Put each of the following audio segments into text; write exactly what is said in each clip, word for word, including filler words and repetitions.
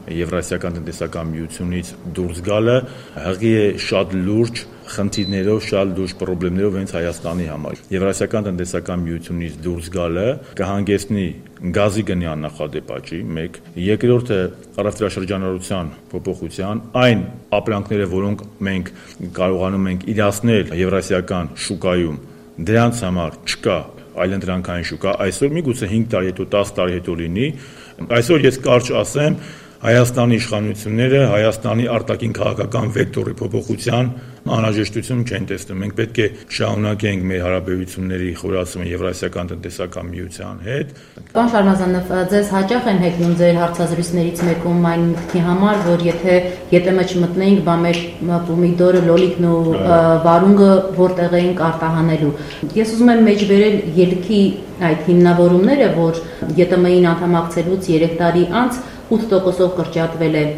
Եվրասիական տնտեսական միությունից դուրս գալը հղի է շատ լուրջ խնդիրներով, շատ լուրջ խնդիրներով հենց Հայաստանի համար։ Եվրասիական տնտեսական միությունից դուրս գալը կհանգեցնի գազի գնի աննախադեպ աճի, մեկ, երկրորդը առևտրաշրջանառության փոփոխության, այն ապրանքները, որոնք մենք կարողանում ենք իրացնել եվրասիական շուկայում, դրանց համար չկա այլընտրանքային շուկա, այսօր միգուցե հինգ տարի հետո, տասը տարի հետո լինի, այսօր ես կարճ ասեմ, Հայաստանի իշխանությունները Հայաստանի արտաքին քաղաքական վեկտորի փոփոխության անհրաժեշտություն չեն տեսնում։ Մենք պետք է շարունակենք մեր հարաբերությունների խորացումը Եվրասիական տնտեսական միության հետ։ Պարոն Շարմազանով, ձեզ հաճախ են հեգնում ձեր հարցազրույցներից մեկում այն մտքի համար, որ եթե ԵՏՄ չմտնեինք, բա մեր պոմիդորը, լոլիկն ու վարունգը որտեղ էինք արտահանելու։ Ես ուզում եմ մեջբերել ելքի այդ հիմնավորումները, որ ԵՏՄ-ին անդամակցելուց երեք տարի անց ութ տոկոսով կրճատվել է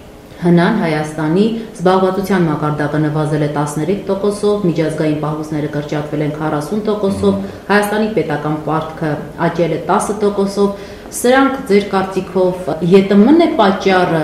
հնան Հայաստանի, զբաղվածության մակարդակը նվազել է տասներեք տոկոսով, միջազգային պահուստները կրճատվել են քառասուն տոկոսով, Հայաստանի պետական պարտքը աճել է տասը տոկոսով։ Սրանք ձեր կարծիքով ԵՏՄ-ն է պատճառը,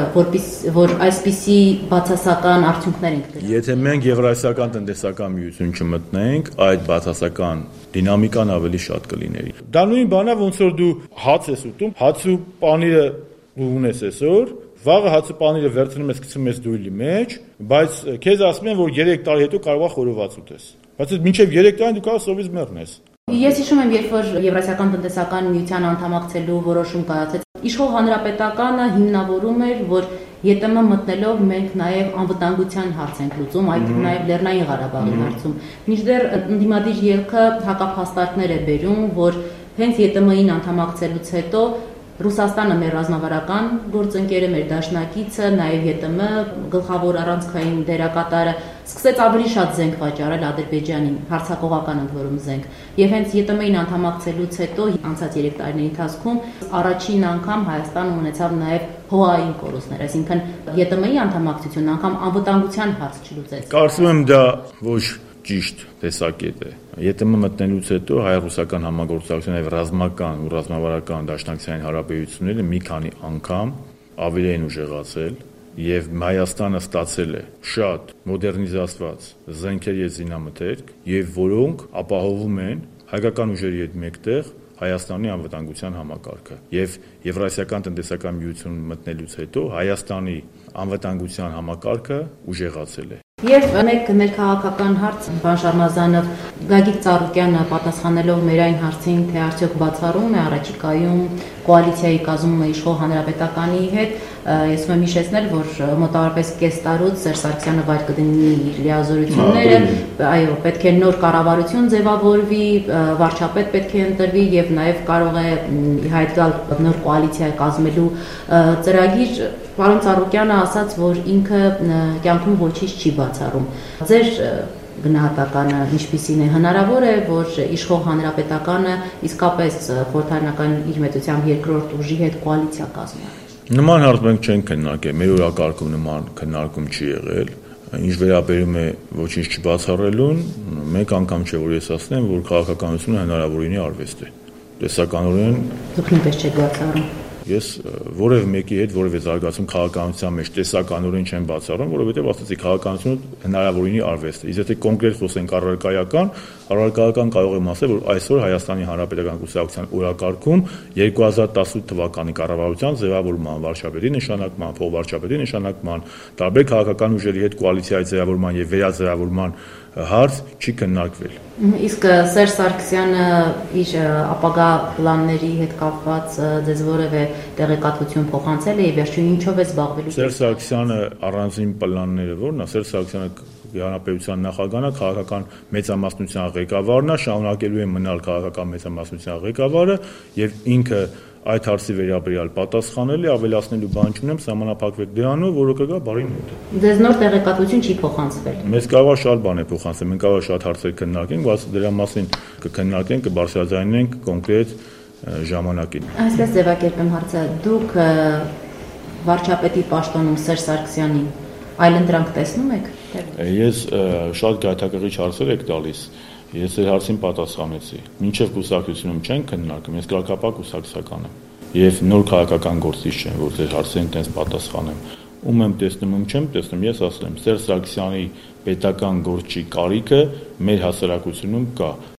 որ այսպիսի բացասական արդյունքներ ենք դրել։ Եթե մենք Եվրասիական տնտեսական միություն չմտնենք, այդ բացասական դինամիկան ավելի շատ կլիներ։ Դա նույն բանն է, ոնց որ դու հաց ես ուտում, հացու պանիրը դու ունես այսօր, վաղը հացու պանիրը վերցնում ես, գցում ես դույլի մեջ, բայց քեզ ասում են, որ երեք տարի հետո կարող է խորոված ուտես։ Բայց մինչև երեք տարի դու կարող սովից մեռնես։ Ես հիշում եմ, երբ որ Եվրասիական տնտեսական միության անդամակցելու որոշում կայացեց, իշխող հանրապետականը հիմնավորում էր, որ ԵՏՄ մտնելով մենք նաև անվտանգության հարց ենք լուծում, այդ նաև Լեռնային Ղարաբաղի հարցում։ Մինչդեռ ընդդիմադիր ելքը հակափաստարկներ է բերում, որ հենց ԵՏՄ-ին անդամակցելուց հետո Ռուսաստանը մեր ռազմավարական գործընկերը, մեր դաշնակիցը, նաև ԵՏՄ գլխավոր առանցքային դերակատարը սկսեց ավելի շատ զենք վաճառել Ադրբեջանին, հարձակողական ընդ որում զենք։ Եվ հենց ԵՏՄ-ին անդամակցելուց հետո անցած երեք տարիների ընթացքում առաջին անգամ Հայաստանը ունեցավ նաև հողային կորուստներ, այսինքն ԵՏՄ-ի անդամակցությունն անգամ անվտանգության հարց չլուծեց։ Կարծում եմ դա ոչ ճիշտ տեսակետ է։ ԵՏՄ մտնելուց հետո հայ-ռուսական համագործակցության եւ ռազմական ու ռազմավարական դաշնակցային հարաբերությունները մի քանի անգամ ավելի են ուժեղացել եւ Հայաստանը ստացել է շատ մոդեռնիզացված զենքեր եւ զինամթերք եւ որոնք ապահովում են հայկական ուժերի հետ մեկտեղ Հայաստանի անվտանգության համակարգը եւ Եվրասիական տնտեսական միություն մտնելուց հետո Հայաստանի անվտանգության համակարգը ուժեղացել է։ Եվ մեկ ներքաղաքական հարց, պարոն Շարմազանով, Գագիկ Ծառուկյանը պատասխանելով մեր այն հարցին, թե արդյոք բացառում է առաջիկայում կոալիցիայի կազմումը իշխող հանրապետականի հետ, ես ուզում եմ հիշեցնել, որ մոտավորապես կես տարուց Սերժ Սարգսյանը վայր կդնի իր լիազորությունները, այո, պետք է նոր կառավարություն ձևավորվի, վարչապետ պետք է ընտրվի եւ նաեւ կարող է հայտ գալ նոր կոալիցիա կազմելու ծրագիր։ Պարոն Ծառուկյանը ասաց, որ ինքը կյանքում ոչինչ չի բացառում։ Ձեր գնահատականը ինչպիսին է, հնարավոր է, որ իշխող հանրապետականը իսկապես խորհրդարանական իր մեծությամբ երկրորդ ուժի հետ կոալիցիա կազմի։ Նման հարց մենք չենք քննարկել, մեր օրակարգում նման քննարկում չի եղել։ Ինչ վերաբերում է ոչինչ չբացառելուն, մեկ անգամ չէ, որ ես ասեմ, որ քաղաքականությունը հնարավորինի արվեստ է։ Տեսականորեն դուք նույնպես չեք բացառում։ Ես որևէ մեկի հետ որևէ զարգացում քաղաքականության մեջ տեսականորեն չեմ բացառում, որովհետև ասացի քաղաքականությունը հնարավորինի արվեստ է։ Իսկ եթե կոնկրետ խոսենք առարկայական, առարկայական կարող եմ ասել, որ այսօր Հայաստանի Հանրապետական Կուսակցության օրակարգում երկու հազար տասութ թվականի կառավարության ձևավորման, վարչապետի նշանակման, փոխվարչապետի նշանակման, տարբեր քաղաքական ուժերի հետ կոալիցիայի ձևավորման եւ վերաձևավորման հարց չի քննարկվել։ Իսկ Սերժ Սարգսյանը իր ապագա պլանների հետ կապված ձեզ որևէ տեղեկատվություն փոխանցել է եւ վերջին ինչով է զբաղվելու։ Սերժ Սարգսյանը առանձին պլանները որն է, Սերժ Սարգսյանը հանրապետության նախագահն է, քաղաքական մեծամասնության ղեկավարն է, շարունակելու է մնալ քաղաքական մեծամասնության ղեկավարը եւ ինքը այդ հարցի վերաբերյալ պատասխանել է, ավելացնելու բան չունեմ, սահմանափակվեք դրանով, որը կգա բարին մոտ։ Ձեզ նոր տեղեկատվություն չի փոխանցվել։ Մեզ կարող է շատ բան է փոխանցել, մենք կարող է շատ հարցեր քննարկենք, բայց դրա մասին կքննարկենք, կբարձրաձայնենք կոնկրետ ժամանակին։ Այսպես ձևակերպեմ հարցը, դուք վարչապետի պաշտոնում Սերժ Սարգսյանին այլընտրանք տեսնում եք։ Ես շատ գայթակղիչ հարցեր եք տալիս։ Ես այդ հարցին պատասխանեցի։ Մինչև կուսակցությունում չեն քննարկում, ես կրակապակ կուսակցական եմ։ եւ նոր քաղաքական գործիչ չեմ, որ ձեր հարցերին տես պատասխանեմ։ Ում եմ տեսնում, ում չեմ տեսնում, ես ասեմ, Սերժ Սարգսյանի պետական գործի կարիքը մեր հասարակությունում կա։